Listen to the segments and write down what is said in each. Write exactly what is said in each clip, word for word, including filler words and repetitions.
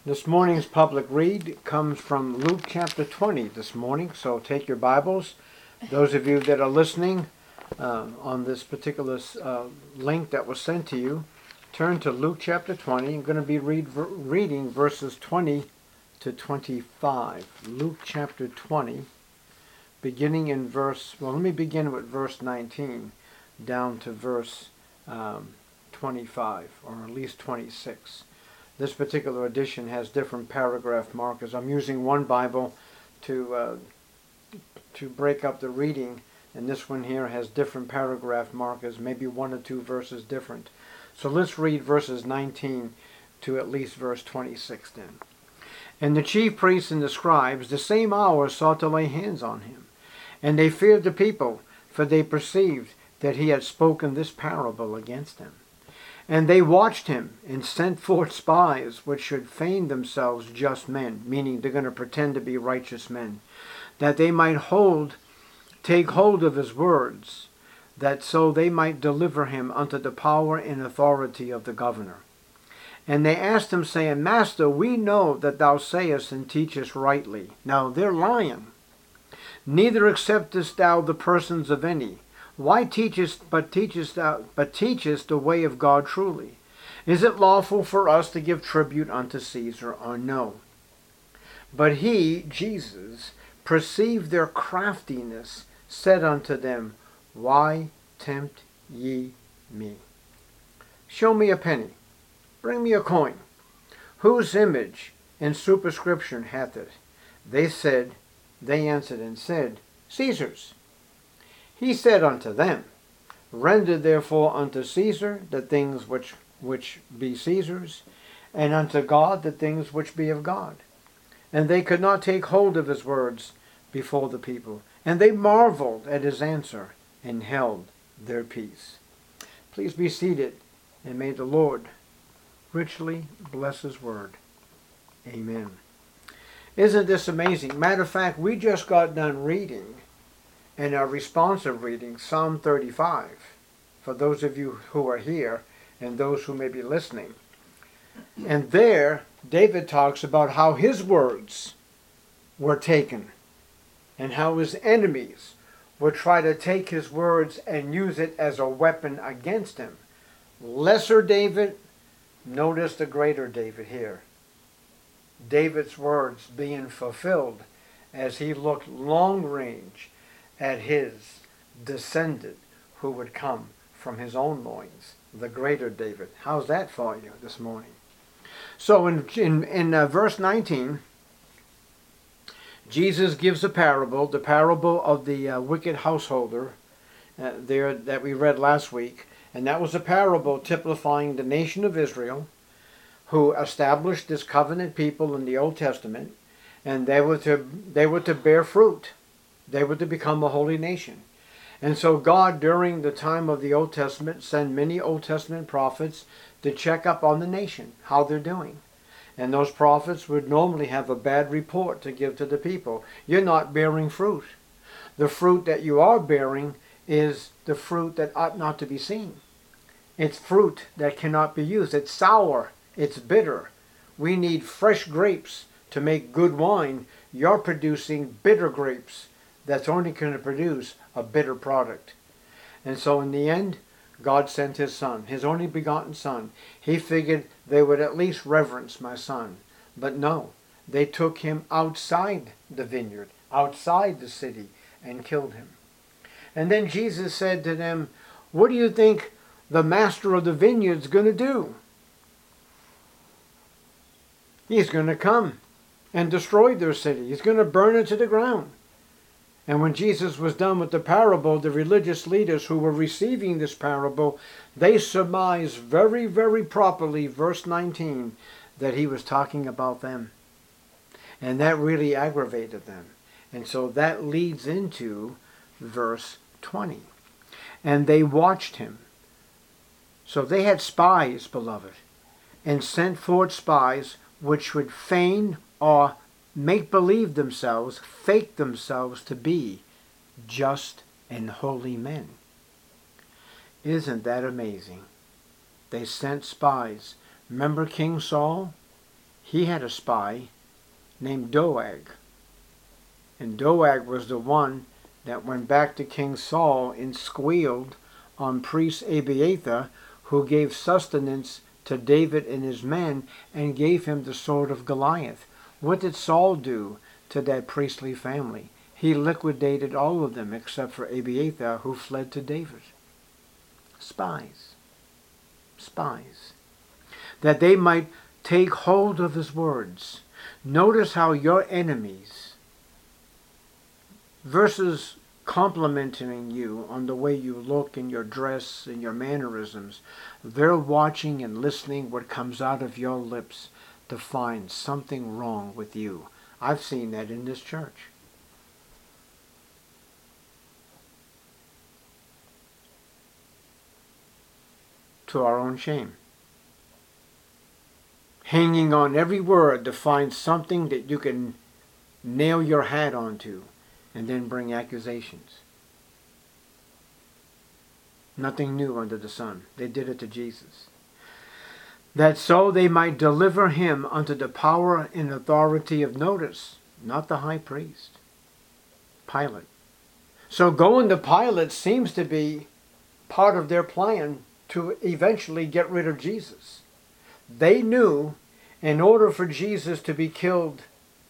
This morning's public read comes from Luke chapter twenty this morning, so take your Bibles. Those of you that are listening uh, on this particular uh, link that was sent to you, turn to Luke chapter twenty. I'm going to be read, reading verses twenty to twenty-five. Luke chapter twenty, beginning in verse, well, let me begin with verse nineteen down to verse um, twenty-five, or at least twenty-six. This particular edition has different paragraph markers. I'm using one Bible to uh, to break up the reading, and this one here has different paragraph markers, maybe one or two verses different. So let's read verses nineteen to at least verse twenty-six then. And the chief priests and the scribes the same hour sought to lay hands on him. And they feared the people, for they perceived that he had spoken this parable against them. And they watched him and sent forth spies which should feign themselves just men, meaning they're going to pretend to be righteous men, that they might hold, take hold of his words, that so they might deliver him unto the power and authority of the governor. And they asked him, saying, Master, we know that thou sayest and teachest rightly. Now they're lying. Neither acceptest thou the persons of any. Why teachest but teachest thou but teachest the way of God truly? Is it lawful for us to give tribute unto Caesar, or no? But he, Jesus, perceived their craftiness, said unto them, Why tempt ye me? Show me a penny, bring me a coin. Whose image and superscription hath it? They said, they answered and said, Caesar's. He said unto them, Render therefore unto Caesar the things which, which be Caesar's, and unto God the things which be of God. And they could not take hold of his words before the people. And they marveled at his answer, and held their peace. Please be seated, and may the Lord richly bless his word. Amen. Isn't this amazing? Matter of fact, we just got done reading in our responsive reading, Psalm thirty-five, for those of you who are here and those who may be listening. And there, David talks about how his words were taken and how his enemies would try to take his words and use it as a weapon against him. Lesser David, notice the greater David here. David's words being fulfilled as he looked long range at his descendant who would come from his own loins, the greater David. How's that for you this morning? So in, in, in uh, verse nineteen, Jesus gives a parable, the parable of the uh, wicked householder uh, there that we read last week. And that was a parable typifying the nation of Israel, who established this covenant people in the Old Testament, and they were to, they were to bear fruit. They were to become a holy nation. And so God, during the time of the Old Testament, sent many Old Testament prophets to check up on the nation, how they're doing. And those prophets would normally have a bad report to give to the people. You're not bearing fruit. The fruit that you are bearing is the fruit that ought not to be seen. It's fruit that cannot be used. It's sour. It's bitter. We need fresh grapes to make good wine. You're producing bitter grapes. That's only going to produce a bitter product. And so in the end, God sent his son, his only begotten son. He figured they would at least reverence my son. But no, they took him outside the vineyard, outside the city, and killed him. And then Jesus said to them, what do you think the master of the vineyard is going to do? He's going to come and destroy their city. He's going to burn it to the ground. And when Jesus was done with the parable, the religious leaders who were receiving this parable, they surmised very, very properly, verse nineteen, that he was talking about them. And that really aggravated them. And so that leads into verse twenty. And they watched him. So they had spies, beloved, and sent forth spies which would feign or make believe themselves, fake themselves to be just and holy men. Isn't that amazing? They sent spies. Remember King Saul? he had a spy named Doeg. And Doeg was the one that went back to King Saul and squealed on priest Abiathar, who gave sustenance to David and his men and gave him the sword of Goliath. What did Saul do to that priestly family? He liquidated all of them except for Abiathar, who fled to David. Spies. Spies. That they might take hold of his words. Notice how your enemies, versus complimenting you on the way you look and your dress and your mannerisms, they're watching and listening what comes out of your lips to find something wrong with you. I've seen that in this church. To our own shame. Hanging on every word to find something that you can nail your hat onto and then bring accusations. Nothing new under the sun. They did it to Jesus. That so they might deliver him unto the power and authority of, notice, not the high priest, Pilate. So going to Pilate seems to be part of their plan to eventually get rid of Jesus. They knew in order for Jesus to be killed,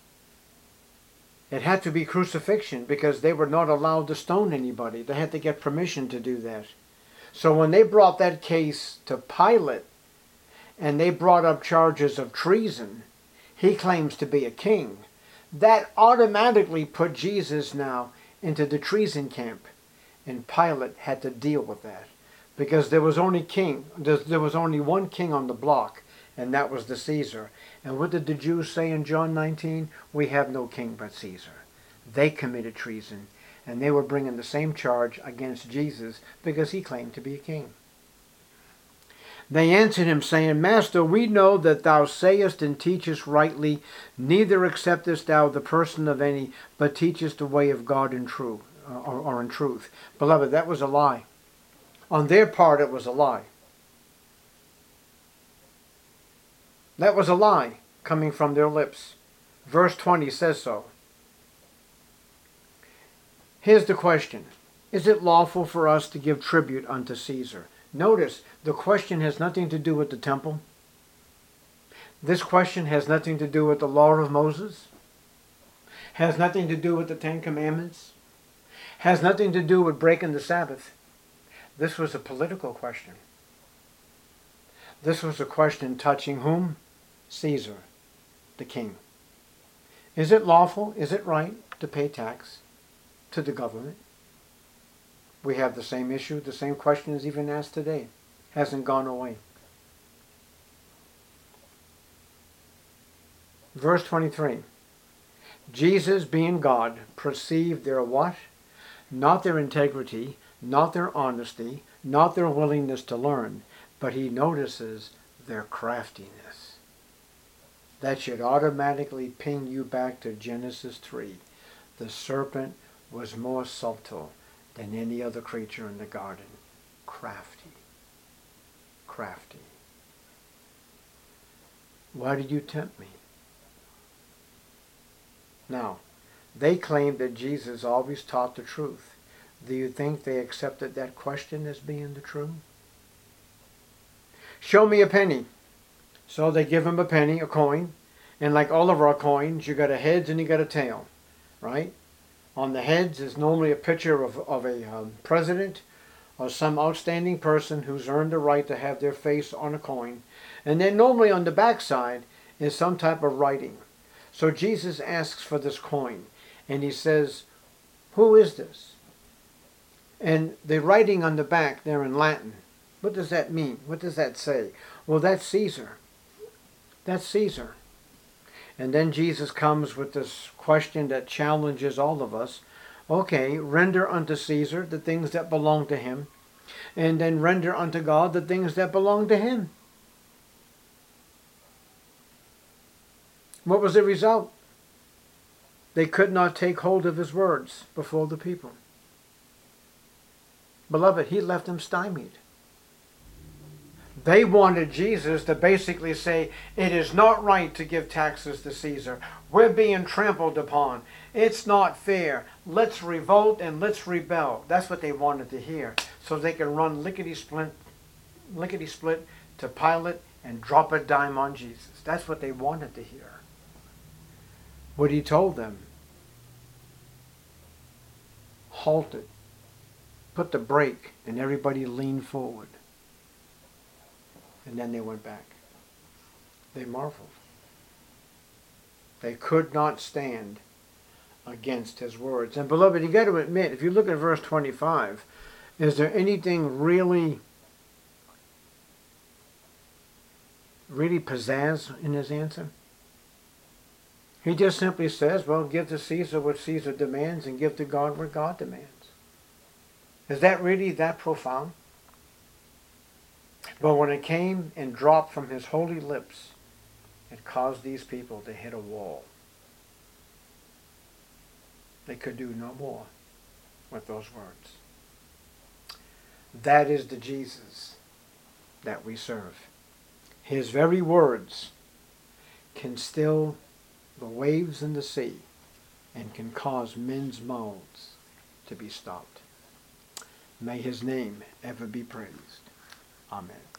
it had to be crucifixion, because they were not allowed to stone anybody. They had to get permission to do that. So when they brought that case to Pilate, and they brought up charges of treason, he claims to be a king. That automatically put Jesus now into the treason camp. And Pilate had to deal with that. Because there was only king, there was only one king on the block, and that was the Caesar. And what did the Jews say in John nineteen? We have no king but Caesar. They committed treason, and they were bringing the same charge against Jesus because he claimed to be a king. They answered him, saying, Master, we know that thou sayest and teachest rightly, neither acceptest thou the person of any, but teachest the way of God in truth, or, or in truth. Beloved, that was a lie. On their part, it was a lie. That was a lie coming from their lips. Verse twenty says so. Here's the question. Is it lawful for us to give tribute unto Caesar? Notice, the question has nothing to do with the temple. This question has nothing to do with the law of Moses. Has nothing to do with the Ten Commandments. Has nothing to do with breaking the Sabbath. This was a political question. This was a question touching whom? Caesar, the king. Is it lawful, is it right to pay tax to the government? We have the same issue, the same question is even asked today. Hasn't gone away. Verse twenty-three. Jesus, being God, perceived their what? Not their integrity, not their honesty, not their willingness to learn, but he notices their craftiness. That should automatically ping you back to Genesis three. The serpent was more subtle than any other creature in the garden. Crafty. Crafty. Why did you tempt me? Now, they claimed that Jesus always taught the truth. Do you think they accepted that question as being the truth? Show me a penny. So they give him a penny, a coin. And like all of our coins, you got a heads and you got a tail. Right? On the heads is normally a picture of, of a um, president or some outstanding person who's earned the right to have their face on a coin. And then normally on the back side is some type of writing. So Jesus asks for this coin. And he says, who is this? And the writing on the back there in Latin, what does that mean? What does that say? Well, that's Caesar. That's Caesar. And then Jesus comes with this question that challenges all of us. Okay, render unto Caesar the things that belong to him, and then render unto God the things that belong to him. What was the result? They could not take hold of his words before the people. Beloved, he left them stymied. They wanted Jesus to basically say, it is not right to give taxes to Caesar. We're being trampled upon. It's not fair. Let's revolt and let's rebel. That's what they wanted to hear. So they can run lickety-split, lickety-split to Pilate and drop a dime on Jesus. That's what they wanted to hear. What he told them, halted, put the brake, and everybody leaned forward. And then they went back. They marveled. They could not stand against his words. And beloved, you got to admit, if you look at verse twenty-five, is there anything really, really pizzazz in his answer? He just simply says, well, give to Caesar what Caesar demands and give to God what God demands. Is that really that profound? But when it came and dropped from his holy lips, it caused these people to hit a wall. They could do no more with those words. That is the Jesus that we serve. His very words can still the waves in the sea and can cause men's mouths to be stopped. May his name ever be praised. Amen.